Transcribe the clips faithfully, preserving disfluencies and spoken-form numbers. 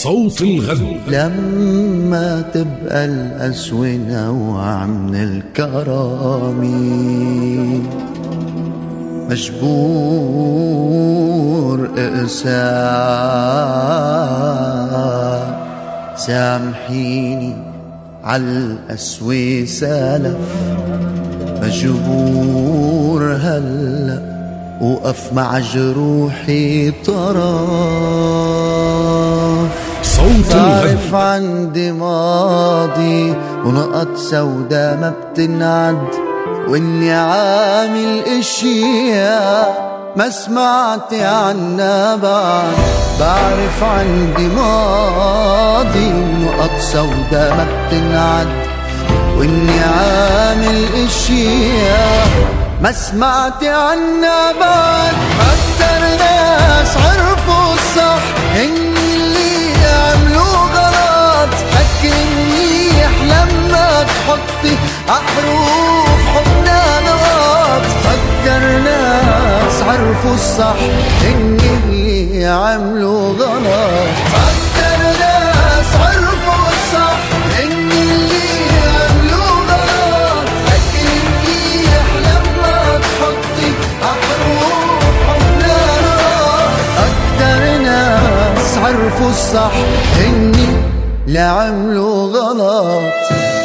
صوت الغد. لما تبقى الأسوأ نوع من الكرم مجبور اقسى، سامحيني عالقسوة سالف، مجبور هلأ وقف مع جروحي طرف. صوت بعرف عندي ماضي ونقط سودا ما بتنعد، واني عامل اشياء ما سمعتي عنها بعد. بعرف عندي ماضي ونقط سودا ما بتنعد، واني عامل اشياء ما سمعتي عنها بعد. أكتر ناس عرفوا الصح إن اللي عملوا غلط، فكري منيح لما تحطي أحرف حبنا نقاط. أكتر ناس عرفوا الصح إن اللي عملوا غلط، أكتر ناس عرفوا الصح إن اللي عملوا غلط. فكري منيح لما تحطي أحرف حبنا نقاط. أكتر ناس عرفوا الصح إني لا عملوا غلط.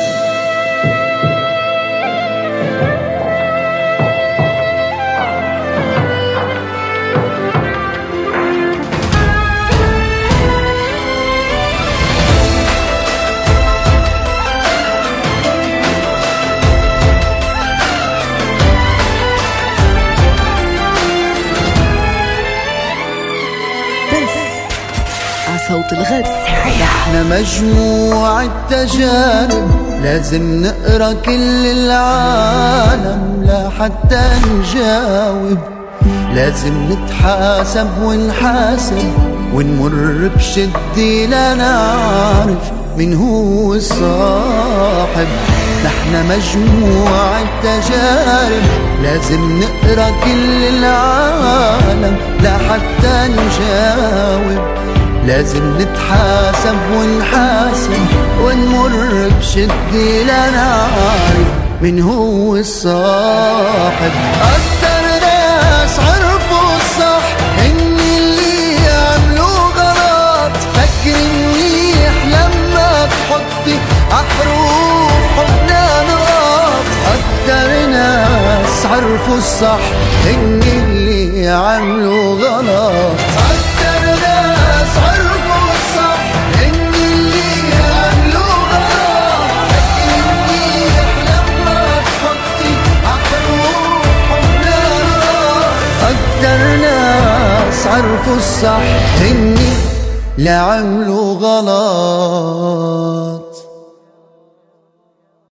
صوت الغد. احنا مجموعة تجارب لازم نقرا كل العالم لحتى نجاوب. لازم نتحاسب ونحاسب ونمر بشدة لنعرف من هو الصاحب. نحنا مجموعة تجارب لازم نقرا كل العالم لحتى نجاوب. لازم نتحاسب ونحاسب ونمر بشدة لنعرف من هو الصاحب. أكتر ناس عرفوا الصح إن اللي عملوا غلط. فكري منيح لما تحطي أحرف حبنا نقاط. أكتر ناس عرفوا الصح إن اللي عملوا غلط. أكتر ناس عرفوا الصح إن اللي عملوا غلط. فكري منيح لما تحطي أحرف حبنا نقاط. أكتر ناس عرفوا الصح إني لا عملوا غلط.